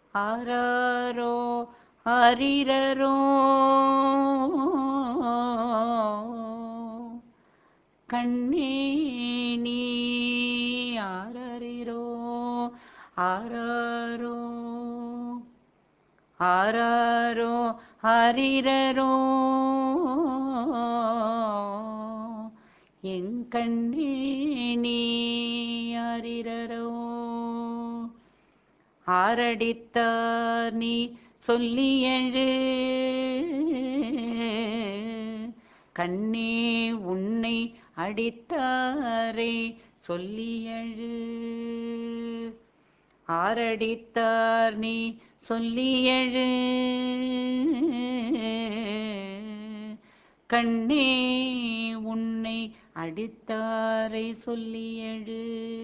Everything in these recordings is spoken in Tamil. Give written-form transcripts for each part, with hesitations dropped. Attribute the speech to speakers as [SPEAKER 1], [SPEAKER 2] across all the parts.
[SPEAKER 1] ஆராரோ ஆரிரரோ கண்ணே நீ ஆரரிரோ ஆராரோ ஆராரோ ஆரிரரோ என் கண்ணே நீ ஆரிரரோ ஆரடித்தார் நீ சொல்லி எழு கண்ணே உன்னை அடித்தாரை சொல்லி எழு ஆரடித்தார் நீ சொல்லி எழு கண்ணே உன்னை அடித்தாரை சொல்லி எழு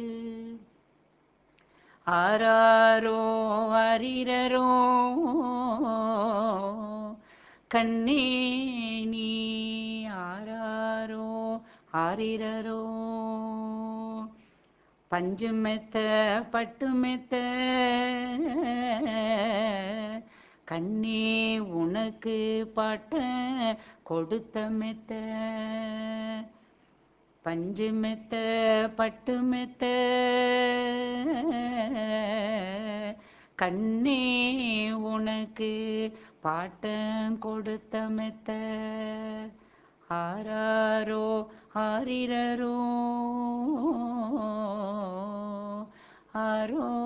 [SPEAKER 1] ஆராரோ அரிரரோ கண்ணே நீ ஆராரோ ஆரிரரோ பஞ்சு மெத்த பட்டு மெத்த கண்ணே உனக்கு பாட்ட கொடுத்த மெத்த பஞ்சு மெத்த பட்டு மெத்த கண்ணே உனக்கு பாட்டம் கொடுத்த மெத்த ஆராரோ ஆரிரரோ ஆரோ